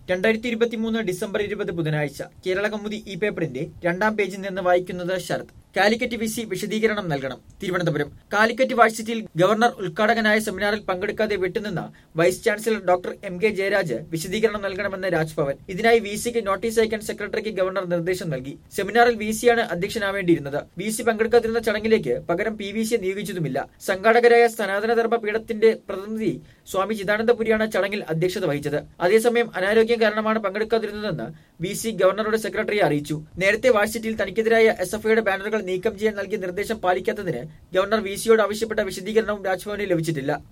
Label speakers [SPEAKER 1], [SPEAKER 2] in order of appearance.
[SPEAKER 1] 2023 December 20 ബുധനാഴ്ച കേരള കൗമുദി ഈ പേപ്പറിന്റെ രണ്ടാം പേജിൽ നിന്ന് വായിക്കുന്നത് ശരത്. കാലിക്കറ്റ് വിസി വിശദീകരണം നൽകണം. തിരുവനന്തപുരം കാലിക്കറ്റ് വാഴ്സിറ്റിയിൽ ഗവർണർ ഉദ്ഘാടകനായ സെമിനാറിൽ പങ്കെടുക്കാതെ വിട്ടുനിന്ന vice chancellor doctor M K Jayaraj വിശദീകരണം നൽകണമെന്ന് രാജ്ഭവൻ. ഇതിനായി വിസിക്ക് നോട്ടീസ് അയക്കാൻ സെക്രട്ടറിക്ക് ഗവർണർ നിർദ്ദേശം നൽകി. സെമിനാറിൽ വിസിയാണ് അധ്യക്ഷനാവേണ്ടിയിരുന്നത്. വിസി പങ്കെടുക്കാതിരുന്ന ചടങ്ങിലേക്ക് പകരം PVC നിയോഗിച്ചതുമില്ല. സംഘാടകരായ സനാതനധർമ്മ പീഠത്തിന്റെ പ്രതിനിധി സ്വാമി ചിദാനന്ദപുരിയാണ് ചടങ്ങിൽ അധ്യക്ഷത വഹിച്ചത്. അതേസമയം അനാരോഗ്യം കാരണമാണ് പങ്കെടുക്കാതിരുന്നതെന്ന് വിസി ഗവർണറുടെ സെക്രട്ടറിയെ അറിയിച്ചു. നേരത്തെ വാഴ്സിറ്റിയിൽ തനിക്കെതിരായ SFIയുടെ ബാനറുകൾ നീക്കം ചെയ്യാൻ നൽകിയ നിർദ്ദേശം പാലിക്കാത്തതിന് ഗവർണർ വിസിയോട് ആവശ്യപ്പെട്ട വിശദീകരണവും രാജ്ഭവനിൽ ലഭിച്ചിട്ടില്ല.